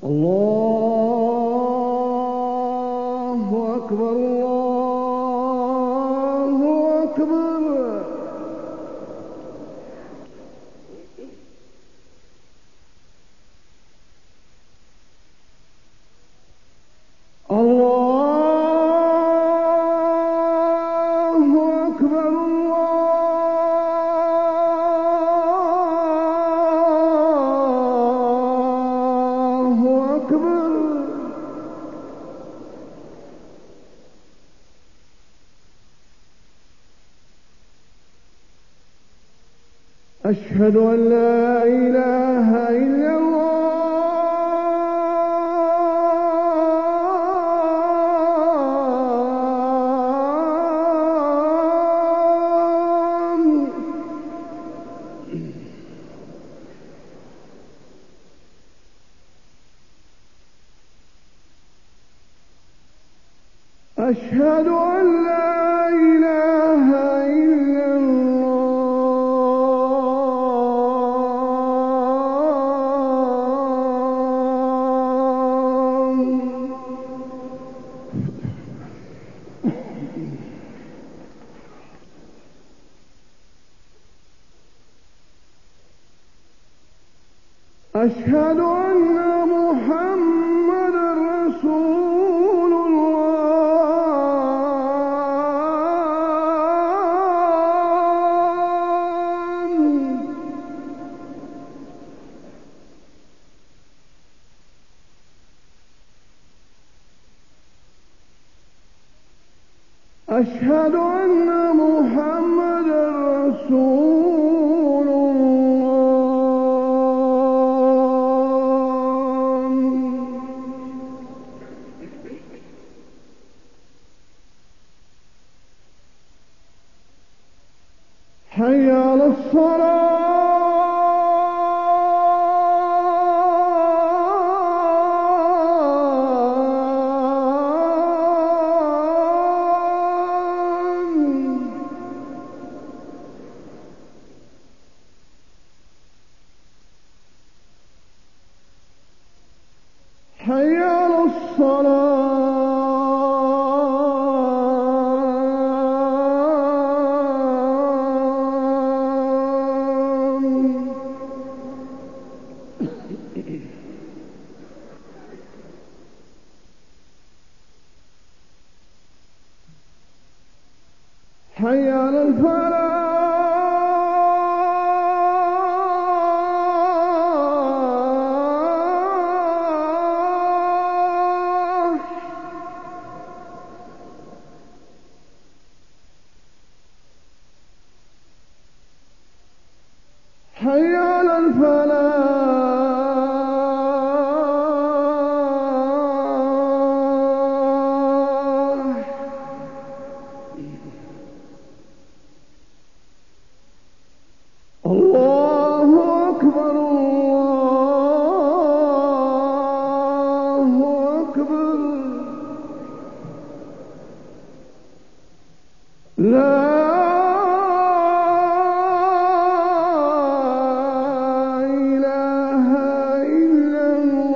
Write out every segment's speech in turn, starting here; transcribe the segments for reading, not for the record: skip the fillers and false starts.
الله أكبر الله أكبر. الله أكبر الله أكبر. أشهد أن لا إله إلا الله. أشهد أن لا إله إلا الله. أشهد أن محمدًا رسول أشهد أن محمدًا رسول الله. حي على الصلاة. حي على الصلاة. حي على الفلاح. حي على الفلاح. الله أكبر الله أكبر. لا إله إلا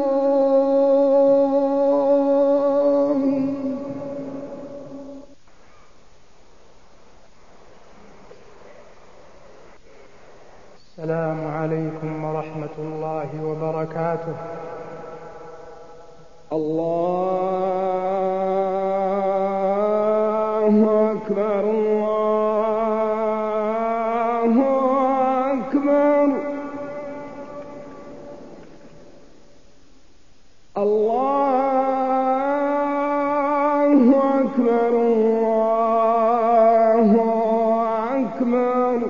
الله. السلام عليكم ورحمة الله وبركاته. الله أكبر الله أكبر. الله أكبر الله أكبر.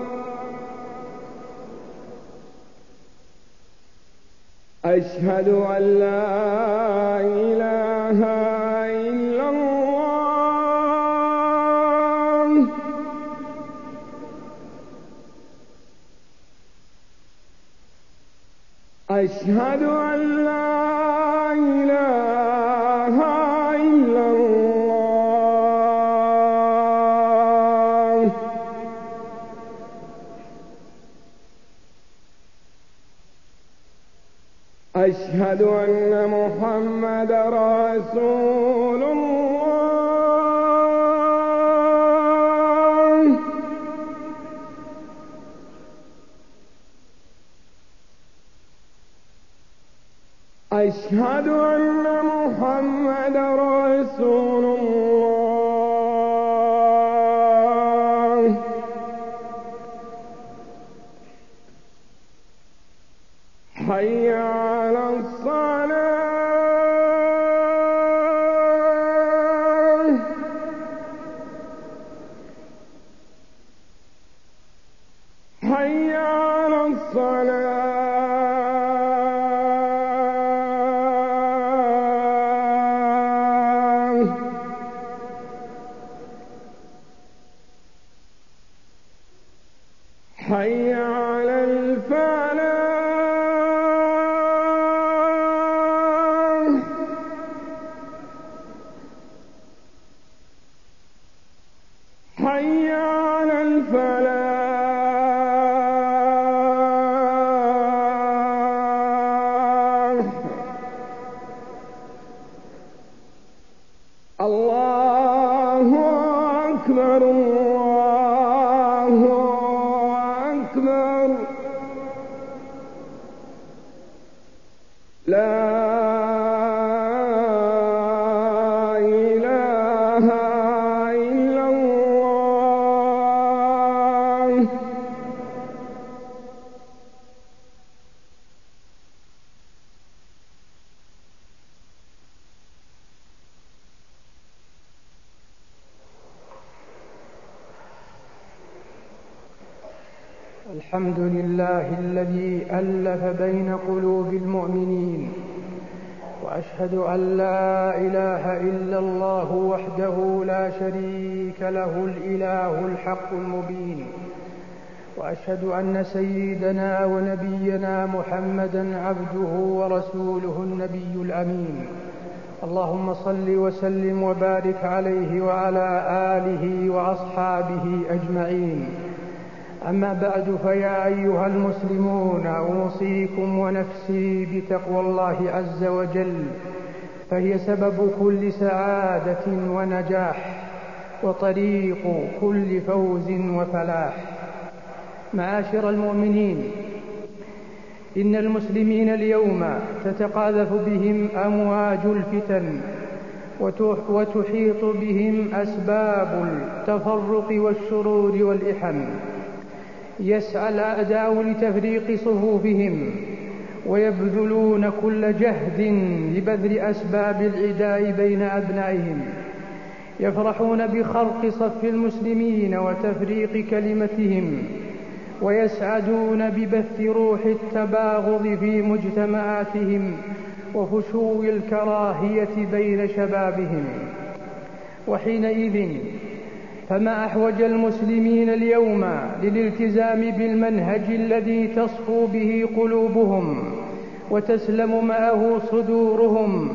أشهد أن لا إله إلا الله. أشهد أن لا إله إلا الله. أشهد أن محمد رسول الله. أشهد أن محمد رسول الله. حي على الصلاة. حي على الصلاة. حي على الفلاح. حي على الفلاح. الله أكبر الله أكبر. لا إله إلا الله. الحمد لله الذي ألف بين قلوب المؤمنين، وأشهد أن لا إله إلا الله وحده لا شريك له الإله الحق المبين، وأشهد أن سيدنا ونبينا محمدًا عبده ورسوله النبي الأمين. اللهم صل وسلم وبارك عليه وعلى آله وأصحابه أجمعين. أما بعد، فيا أيها المسلمون، أوصيكم ونفسي بتقوى الله عز وجل، فهي سبب كل سعادة ونجاح وطريق كل فوز وفلاح. معاشر المؤمنين، إن المسلمين اليوم تتقاذف بهم أمواج الفتن، وتحيط بهم أسباب التفرق والشرور والإحن. يسعى الأعداء لتفريق صفوفهم، ويبذلون كل جهد لبذل أسباب العداء بين أبنائهم. يفرحون بخرق صف المسلمين وتفريق كلمتهم، ويسعدون ببث روح التباغض في مجتمعاتهم وفشو الكراهية بين شبابهم. وحينئذ فما أحوج المسلمين اليوم للالتزام بالمنهج الذي تصفو به قلوبهم وتسلم معه صدورهم،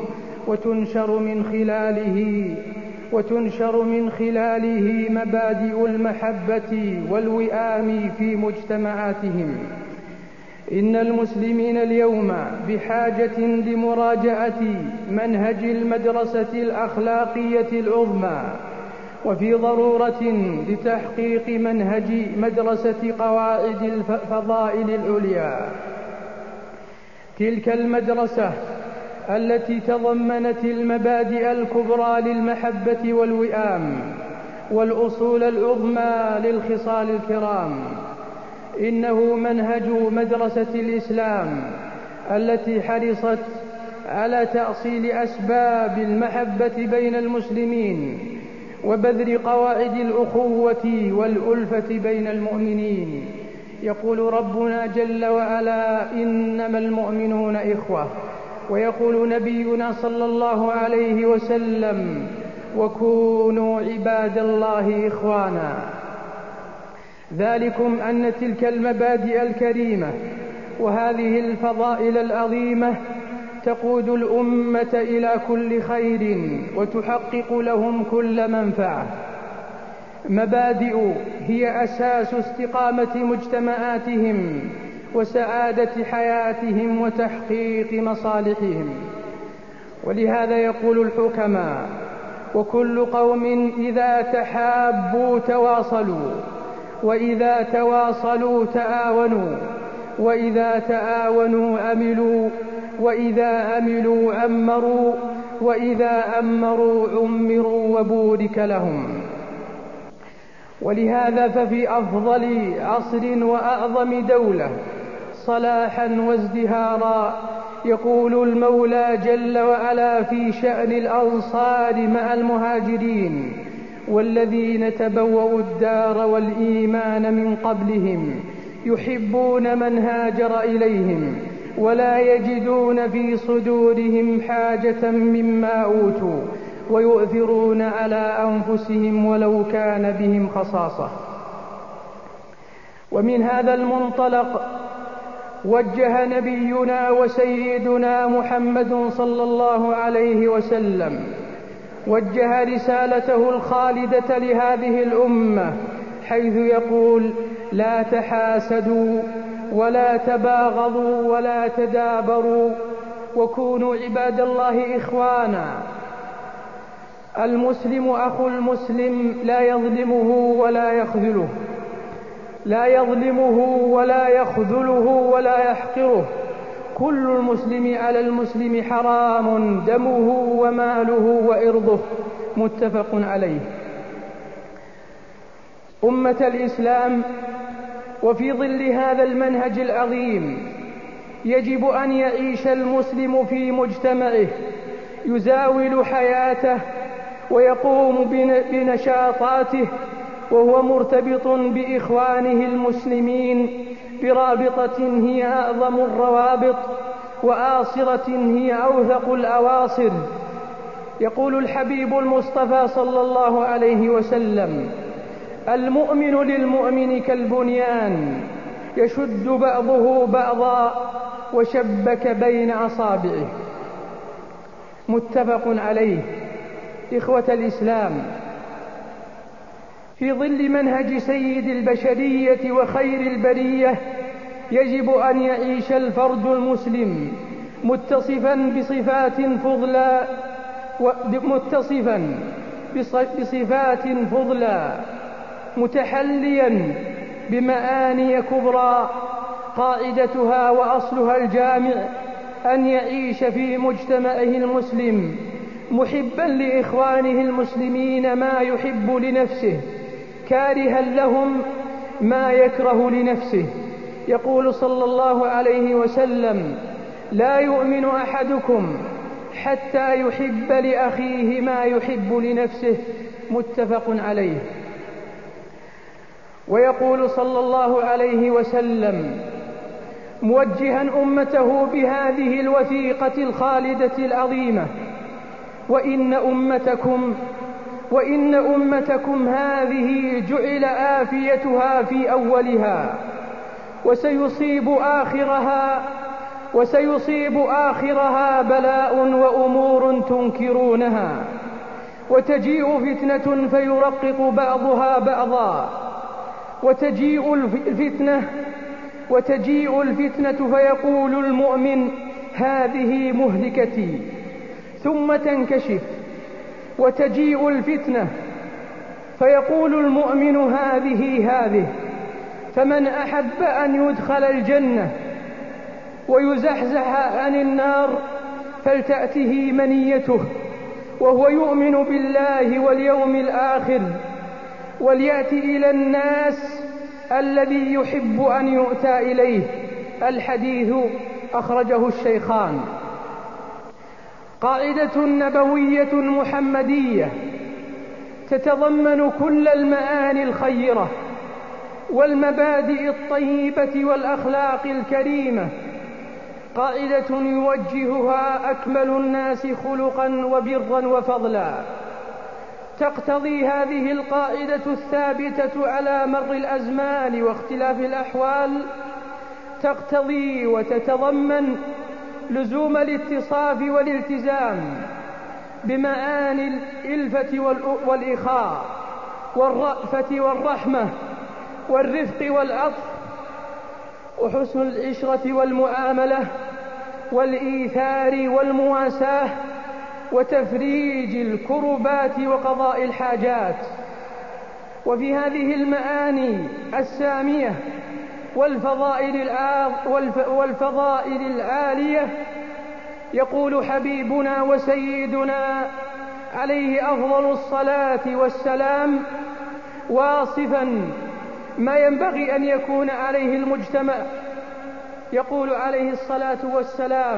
وتنشر من خلاله مبادئ المحبة والوئام في مجتمعاتهم. إن المسلمين اليوم بحاجة لمراجعة منهج المدرسة الأخلاقية العظمى، وفي ضرورة لتحقيق منهج مدرسة قواعد الفضائل العليا. تلك المدرسة التي تضمنت المبادئ الكبرى للمحبة والوئام والأصول العظمى للخصال الكرام. إنه منهج مدرسة الإسلام التي حرصت على تأصيل أسباب المحبة بين المسلمين، وبذل قواعد الأخوة والألفة بين المؤمنين. يقول ربنا جل وعلا: إنما المؤمنون إخوة. ويقول نبينا صلى الله عليه وسلم: وكونوا عباد الله إخوانا. ذلكم أن تلك المبادئ الكريمة وهذه الفضائل العظيمة تقود الأمة إلى كل خير وتحقق لهم كل منفعة. مبادئ هي أساس استقامة مجتمعاتهم وسعادة حياتهم وتحقيق مصالحهم. ولهذا يقول الحكماء: وكل قوم إذا تحابوا تواصلوا، وإذا تواصلوا تآونوا، وإذا تآونوا أملوا، وإذا أملوا أمروا، وإذا أمروا عمروا وبورك لهم. ولهذا ففي أفضل عصر وأعظم دولة صلاحا وازدهارا يقول المولى جل وعلا في شأن الأنصار مع المهاجرين: والذين تبوأوا الدار والإيمان من قبلهم يحبون من هاجر إليهم ولا يجدون في صدورهم حاجة مما أوتوا ويؤثرون على أنفسهم ولو كان بهم خصاصة. ومن هذا المنطلق وجه نبينا وسيدنا محمد صلى الله عليه وسلم رسالته الخالدة لهذه الأمة، حيث يقول: لا تحاسدوا ولا تباغضوا ولا تدابروا وكونوا عباد الله إخوانا. المسلم أخو المسلم لا يظلمه ولا يخذله، لا يظلمه ولا يخذله ولا يحقره. كل المسلم على المسلم حرام دمه وماله وإرضه. متفق عليه. أمة الإسلام، وفي ظل هذا المنهج العظيم يجب أن يعيش المسلم في مجتمعه، يزاول حياته ويقوم بنشاطاته وهو مرتبط بإخوانه المسلمين برابطة هي أعظم الروابط وآصرة هي أوثق الأواصر. يقول الحبيب المصطفى صلى الله عليه وسلم: المؤمن للمؤمن كالبنيان يشد بعضه بعضا وشبك بين أصابعه. متفق عليه. إخوة الإسلام، في ظل منهج سيد البشرية وخير البرية يجب أن يعيش الفرد المسلم متصفا بصفات فضلى متحليا بمعاني كبرى، قاعدتها وأصلها الجامع أن يعيش في مجتمعه المسلم محبا لإخوانه المسلمين ما يحب لنفسه، كارها لهم ما يكره لنفسه. يقول صلى الله عليه وسلم: لا يؤمن أحدكم حتى يحب لأخيه ما يحب لنفسه. متفق عليه. ويقول صلى الله عليه وسلم موجها أمته بهذه الوثيقة الخالدة العظيمة: وإن أمتكم هذه جعل آفيتها في أولها وسيصيب آخرها بلاء وأمور تنكرونها، وتجيء فتنة فيرقق بعضها بعضا، وتجيء الفتنة فيقول المؤمن: هذه مهلكتي، ثم تنكشف، وتجيء الفتنة فيقول المؤمن: هذه. فمن أحب أن يدخل الجنة ويزحزح عن النار فلتأته منيته وهو يؤمن بالله واليوم الآخر، وليأتي إلى الناس الذي يحب أن يؤتى إليه. الحديث أخرجه الشيخان. قاعدة نبوية محمدية تتضمن كل المعاني الخيرة والمبادئ الطيبة والأخلاق الكريمة، قاعدة يوجهها أكمل الناس خلقا وبرا وفضلا. تقتضي هذه القاعدة الثابتة على مر الأزمان واختلاف الأحوال، تقتضي وتتضمن لزوم الاتصاف والالتزام بمعاني الإلفة والإخاء والرأفة والرحمة والرفق والعطف وحسن العشرة والمعاملة والإيثار والمواساة وتفريج الكربات وقضاء الحاجات. وفي هذه المعاني السامية والفضائل العالية يقول حبيبنا وسيدنا عليه أفضل الصلاة والسلام واصفا ما ينبغي أن يكون عليه المجتمع، يقول عليه الصلاة والسلام: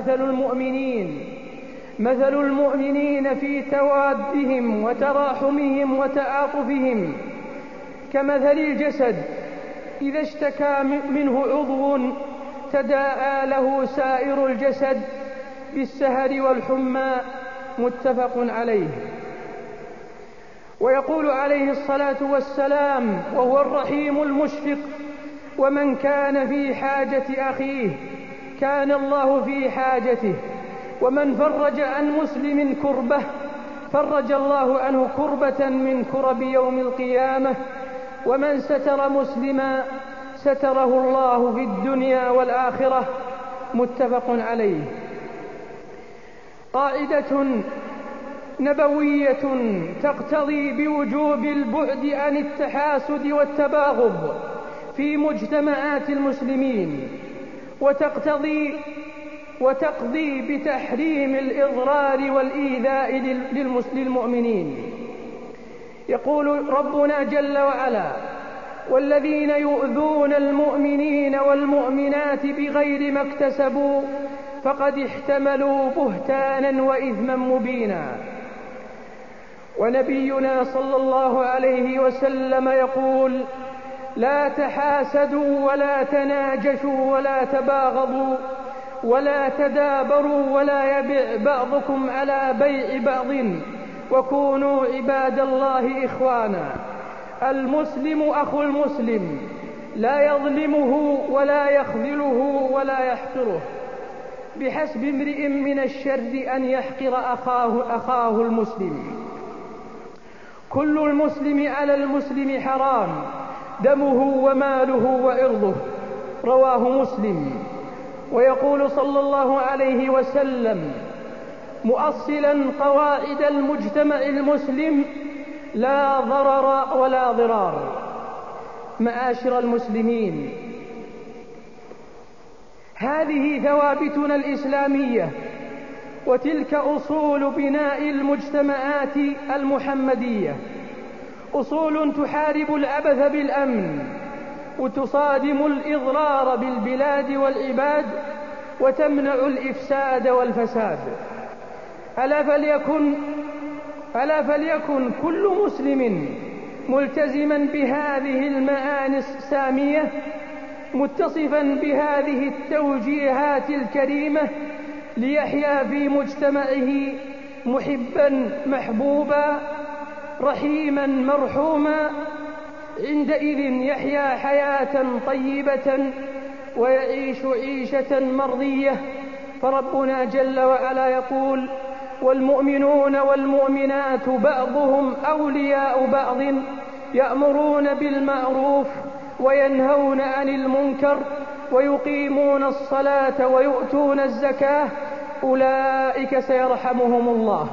مثل المؤمنين في توادهم وتراحمهم وتعاطفهم كمثل الجسد إذا اشتكى منه عضو تداعى له سائر الجسد بالسهر والحمى، متفق عليه. ويقول عليه الصلاة والسلام وهو الرحيم المشفق: ومن كان في حاجة أخيه كان الله في حاجته، ومن فرج عن مسلم كربة فرج الله عنه كربة من كرب يوم القيامة، ومن ستر مسلما ستره الله في الدنيا والآخرة، متفق عليه. قاعدة نبوية تقتضي بوجوب البعد عن التحاسد والتباغض في مجتمعات المسلمين، وتقضي بتحريم الإضرار والإيذاء للمؤمنين. يقول ربنا جل وعلا: والذين يؤذون المؤمنين والمؤمنات بغير ما اكتسبوا فقد احتملوا بهتانا وإثما مبينا. ونبينا صلى الله عليه وسلم يقول: لا تحاسدوا ولا تناجشوا ولا تباغضوا ولا تدابروا ولا يبع بعضكم على بيع بعض وكونوا عباد الله إخوانا. المسلم أخو المسلم لا يظلمه ولا يخذله ولا يحقره. بحسب امرئ من الشر أن يحقر أخاه المسلم. كل المسلم على المسلم حرام، دمه وماله وعرضه. رواه مسلم. ويقول صلى الله عليه وسلم مؤصلا قواعد المجتمع المسلم: لا ضرر ولا ضرار. معاشر المسلمين، هذه ثوابتنا الإسلامية، وتلك أصول بناء المجتمعات المحمدية، أصول تحارب العبث بالأمن وتصادم الإضرار بالبلاد والعباد وتمنع الإفساد والفساد. ألا فليكن كل مسلم ملتزما بهذه المعاني السامية، متصفا بهذه التوجيهات الكريمة، ليحيا في مجتمعه محبا محبوبا رحيما مرحوما. عندئذ يحيا حياة طيبة ويعيش عيشة مرضية. فربنا جل وعلا يقول: والمؤمنون والمؤمنات بعضهم أولياء بعض يأمرون بالمعروف وينهون عن المنكر ويقيمون الصلاة ويؤتون الزكاة أولئك سيرحمهم الله.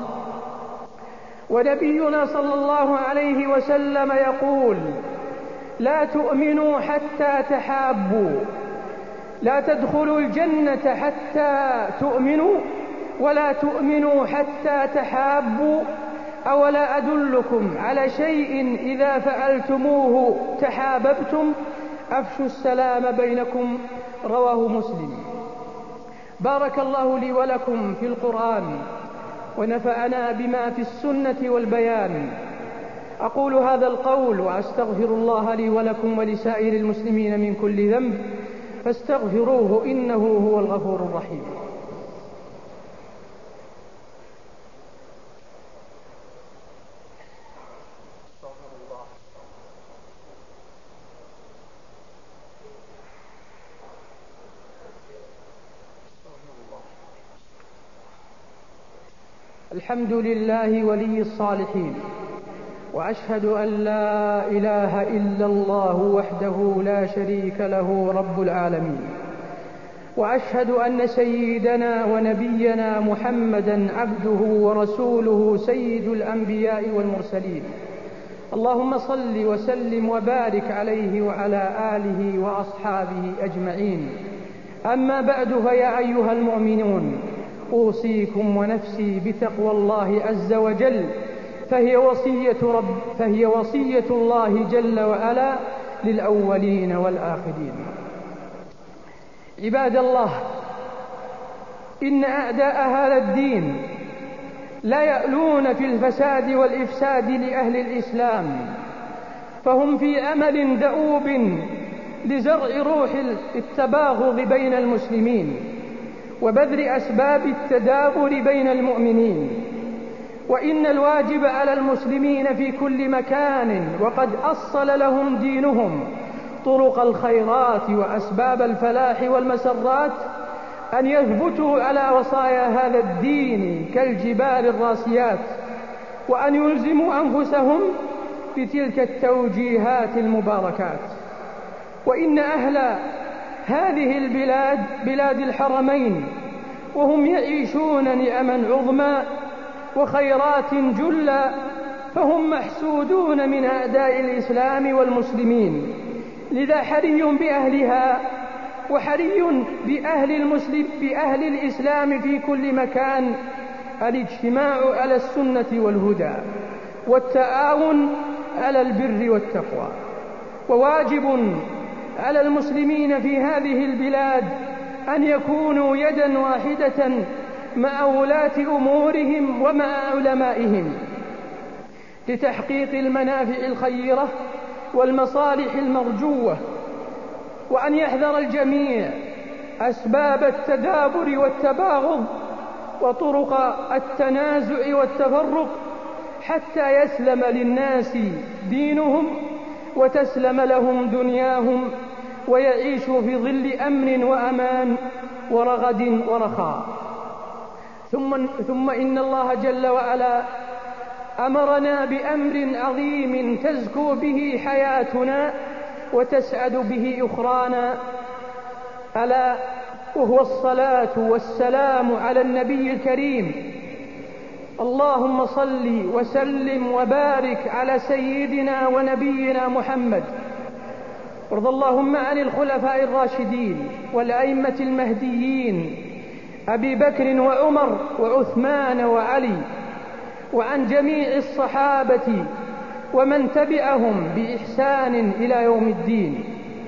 ونبينا صلى الله عليه وسلم يقول: لا تؤمنوا حتى تحابوا، لا تدخلوا الجنة حتى تؤمنوا، ولا تؤمنوا حتى تحابوا. أولا أدلكم على شيء إذا فعلتموه تحاببتم؟ أفشوا السلام بينكم. رواه مسلم. بارك الله لي ولكم في القرآن ونفعنا بما في السنة والبيان. أقول هذا القول وأستغفر الله لي ولكم ولسائر المسلمين من كل ذنب فاستغفروه إنه هو الغفور الرحيم. الحمد لله ولي الصالحين، وأشهد أن لا إله إلا الله وحده لا شريك له رب العالمين، وأشهد أن سيدنا ونبينا محمدا عبده ورسوله سيد الأنبياء والمرسلين. اللهم صل وسلم وبارك عليه وعلى آله وأصحابه أجمعين. أما بعد، فيا أيها المؤمنون، أوصيكم ونفسي بتقوى الله عز وجل، فهي وصية الله جل وعلا للأولين والآخرين. عباد الله، إن أعداء هذا الدين لا يألون في الفساد والإفساد لأهل الإسلام، فهم في أمل دؤوب لزرع روح التباغض بين المسلمين وبذر أسباب التدابر بين المؤمنين. وإن الواجب على المسلمين في كل مكان، وقد أصل لهم دينهم طرق الخيرات وأسباب الفلاح والمسرات، أن يثبتوا على وصايا هذا الدين كالجبال الراسيات، وأن يلزموا أنفسهم بتلك التوجيهات المباركات. وإن أهل هذه البلاد بلاد الحرمين، وهم يعيشون نعما عظمى وخيرات جلا، فهم محسودون من أعداء الإسلام والمسلمين. لذا حري بأهلها وحري بأهل الإسلام في كل مكان الاجتماع على السنة والهدى والتعاون على البر والتقوى. وواجب على المسلمين في هذه البلاد أن يكونوا يدا واحدة مع ولاة أمورهم ومع علمائهم لتحقيق المنافع الخيرة والمصالح المرجوة، وأن يحذر الجميع أسباب التدابر والتباغض وطرق التنازع والتفرق، حتى يسلم للناس دينهم وتسلم لهم دنياهم، ويعيشوا في ظل أمن وأمان ورغد ورخاء. ثم إن الله جل وعلا أمرنا بأمر عظيم تزكو به حياتنا وتسعد به أخرانا، ألا وهو الصلاة والسلام على النبي الكريم. اللهم صل وسلم وبارك على سيدنا ونبينا محمد. وارض اللهم عن الخلفاء الراشدين والأئمة المهديين أبي بكر وعمر وعثمان وعلي، وعن جميع الصحابة ومن تبعهم بإحسان إلى يوم الدين.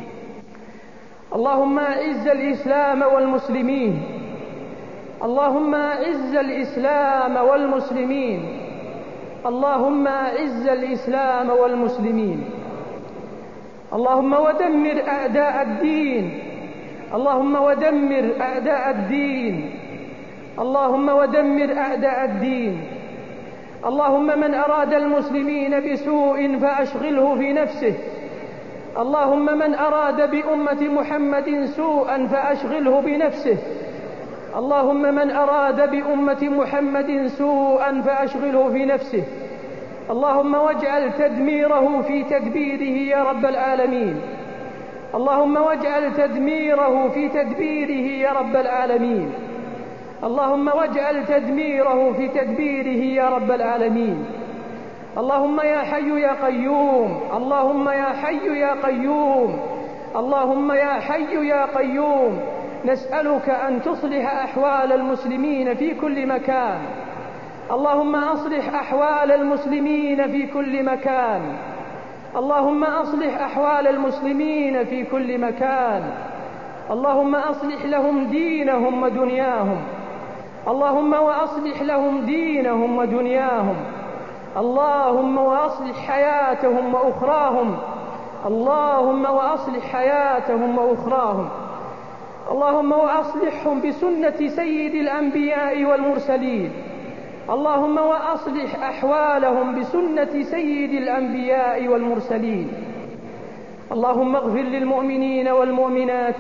اللهم أعز الإسلام والمسلمين، اللهم أعز الإسلام والمسلمين، اللهم أعز الإسلام والمسلمين. اللهم ودمر أعداء الدين، اللهم ودمر أعداء الدين، اللهم ودمر أعداء الدين. اللهم من أراد المسلمين بسوء فأشغله في نفسه، اللهم من أراد بأمة محمد سوءا فأشغله بنفسه، اللهم من أراد بأمة محمد سوءا فأشغله في نفسه. اللهم واجعل تدميره في تدبيره يا رب العالمين، اللهم واجعل تدميره في تدبيره يا رب العالمين، اللهم واجعل تدميره في تدبيره يا رب العالمين. اللهم يا حي يا قيوم، اللهم يا حي يا قيوم، اللهم يا حي يا قيوم، نسألك أن تصلح أحوال المسلمين في كل مكان. اللهم أصلح أحوال المسلمين في كل مكان، اللهم أصلح أحوال المسلمين في كل مكان. اللهم أصلح لهم دينهم ودنياهم، اللهم وأصلح لهم دينهم ودنياهم، اللهم وأصلح حياتهم وأخراهم، اللهم وأصلح حياتهم وأخراهم. اللهم وأصلحهم بسنة سيد الأنبياء والمرسلين، اللهم وأصلح أحوالهم بسنة سيد الأنبياء والمرسلين. اللهم اغفر للمؤمنين والمؤمنات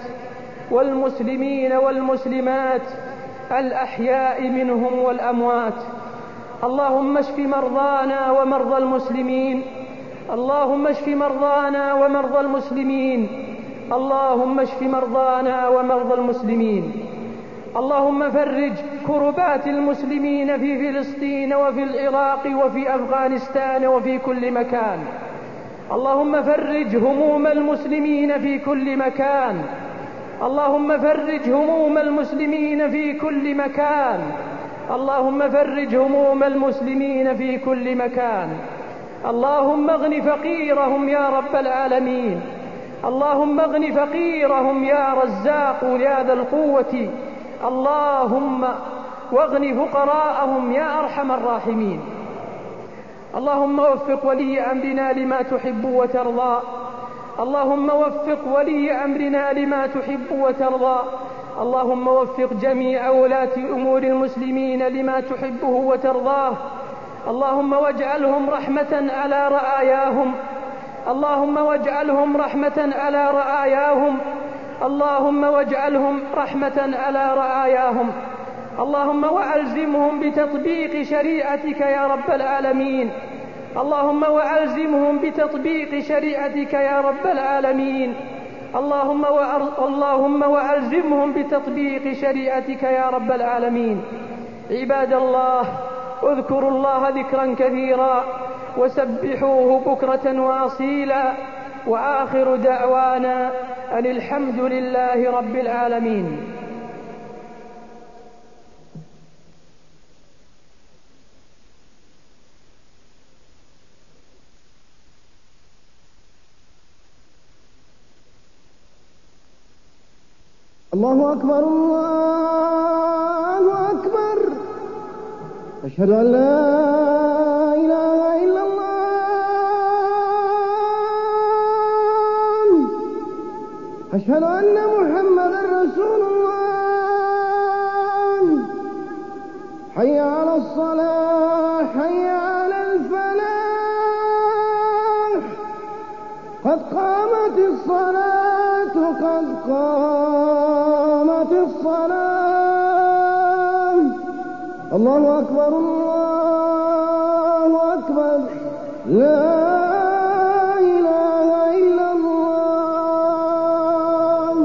والمسلمين والمسلمات الأحياء منهم والأموات، اللهم اشف مرضانا ومرضى المسلمين، اللهم اشف مرضانا ومرضى المسلمين، اللهم اشف مرضانا ومرضى المسلمين. اللهم فرج كربات المسلمين في فلسطين وفي العراق وفي أفغانستان وفي كل مكان. اللهم فرج هموم المسلمين في كل مكان، اللهم فرج هموم المسلمين في كل مكان، اللهم فرج هموم المسلمين في كل مكان. اللهم اغن فقيرهم يا رب العالمين، اللهم اغن فقيرهم يا رزاق يا ذا القوة، اللهم واغن فقراءهم يا أرحم الراحمين. اللهم وفق ولي أمرنا لما تحب وترضى، اللهم وفق ولي أمرنا لما تحب وترضى، اللهم وفق جميع ولاة أمور المسلمين لما تحبه وترضاه، اللهم واجعلهم رحمة على رعاياهم، اللهم واجعلهم رحمة على رعاياهم، اللهم واجعلهم رحمة على رعاياهم. اللهم وألزمهم بتطبيق شريعتك يا رب العالمين، اللهم وألزمهم بتطبيق شريعتك يا رب العالمين، اللهم وألزمهم بتطبيق شريعتك يا رب العالمين. عباد الله، اذكروا الله ذكرا كثيرا وسبحوه بكرة وأصيلا، وآخر دعوانا أن الحمد لله رب العالمين. الله أكبر الله أكبر، أشهد أن لا إله إلا الله، أشهد أن محمدا رسول الله. حي على الصلاة، حي على الفلاح، قد قامت الصلاة، قد قامت الصلاة. الله أكبر الله أكبر، لا إله إلا الله.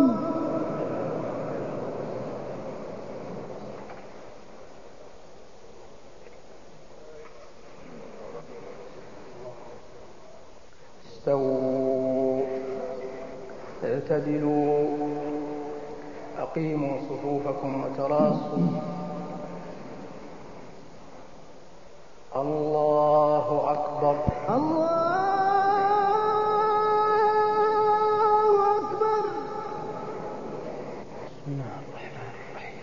استووا، اعتدلوا، أقيموا صفوفكم وتراصوا. الله أكبر الله أكبر. بسم الله الرحمن الرحيم.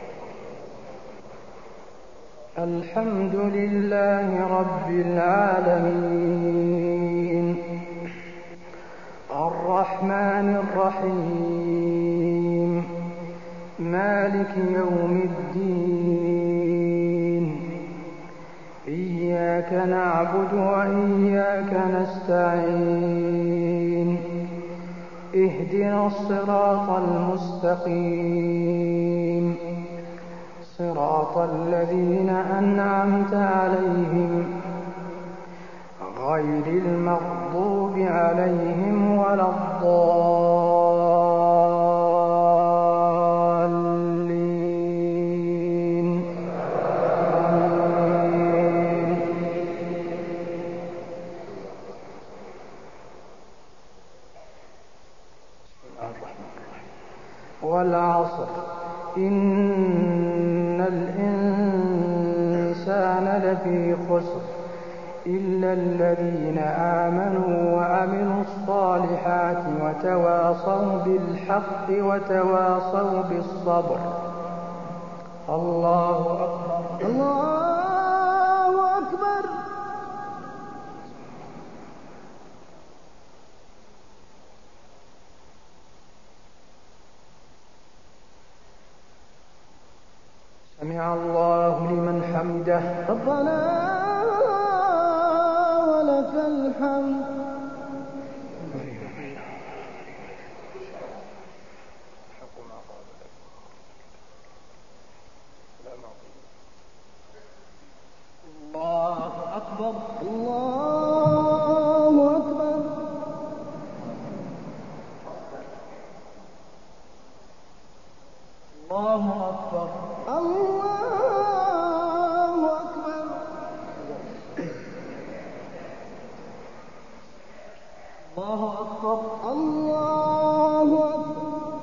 الحمد لله رب العالمين، الرحمن الرحيم، مالك يوم الدين. إياك نعبد وإياك نستعين، اهدنا الصراط المستقيم، صراط الذين أنعمت عليهم غير المغضوب عليهم ولا الضالين. والعصر، إن الإنسان لفي خسر إلا الذين آمنوا وعملوا الصالحات وتواصوا بالحق وتواصوا بالصبر. الله أكبر الله أكبر. سمع الله لمن حمده. ربنا ولك الحمد. أكبر. الله أكبر. الله أكبر. الله أكبر. الله أكبر. الله أكبر.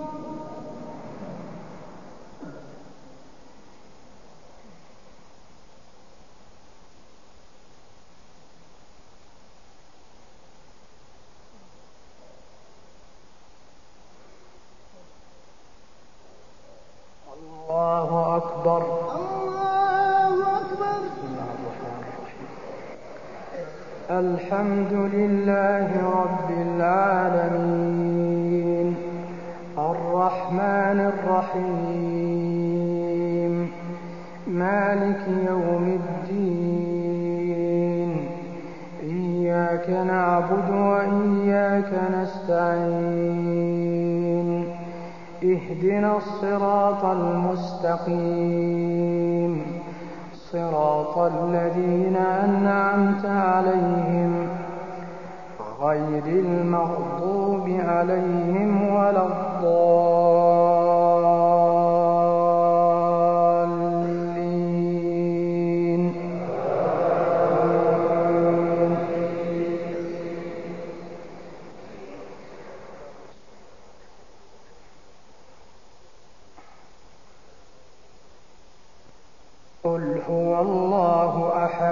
الله أكبر. الله أكبر. الحمد لله رب العالمين الرحمن الرحيم مالك يوم الدين إياك نعبد وإياك نستعين اهدنا الصراط المستقيم صراط الذين أنعمت عليهم غير المغضوب عليهم ولا الضالين. قل هو الله أحد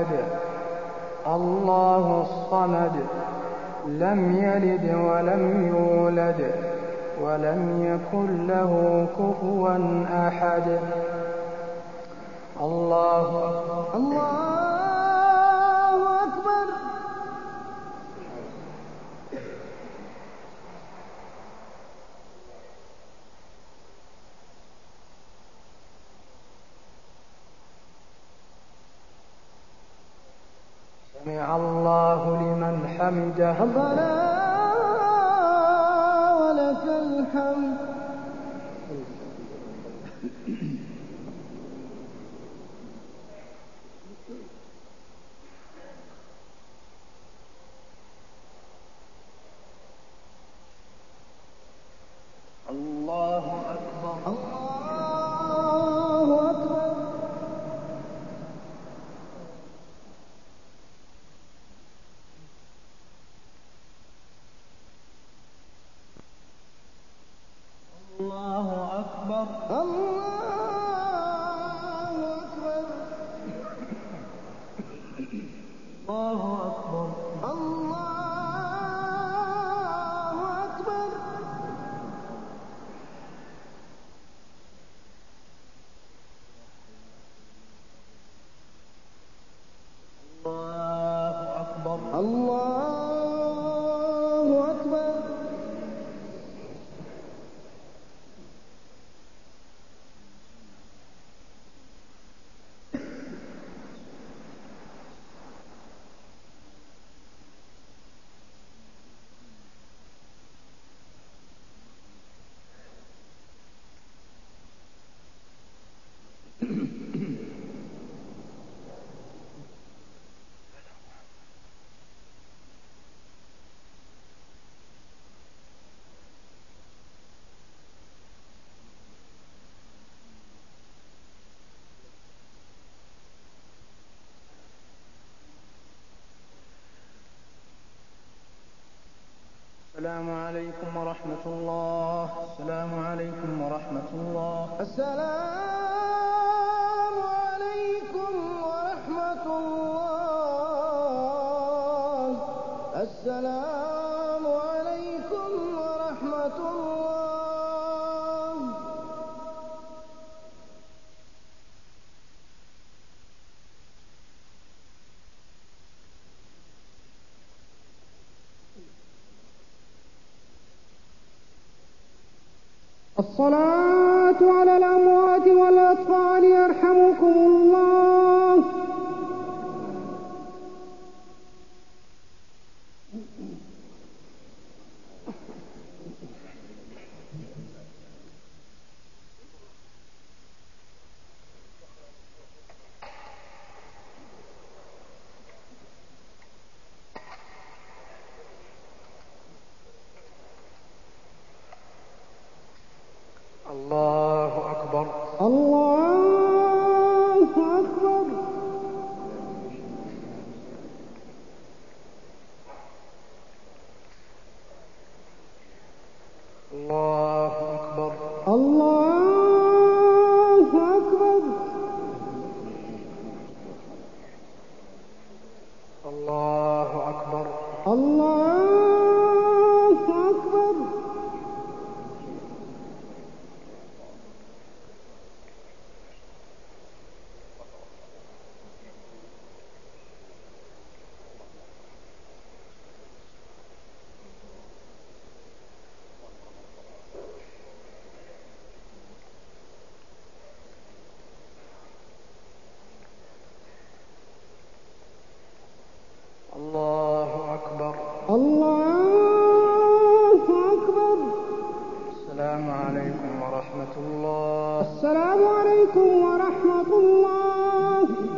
الله الصمد لم يلد ولم يولد ولم يكن له كفوا أحد. الله أكبر. الله أكبر. سمع الله لمن حمده. ربنا ولك الحمد. الله أكبر. الله أكبر. الله أكبر. الله أكبر. الله أكبر. الله أكبر. الله أكبر. الله أكبر. السلام عليكم ورحمة الله. السلام عليكم ورحمة الله. السلام عليكم ورحمة الله. السلام عليكم ورحمة الله. الصلاة على الأموات والأطفال يرحمكم الله. الله أكبر. الله أكبر. الله أكبر. الله أكبر. الله أكبر. الله أكبر. الله أكبر. الله أكبر. السلام عليكم ورحمة الله. السلام عليكم ورحمة الله.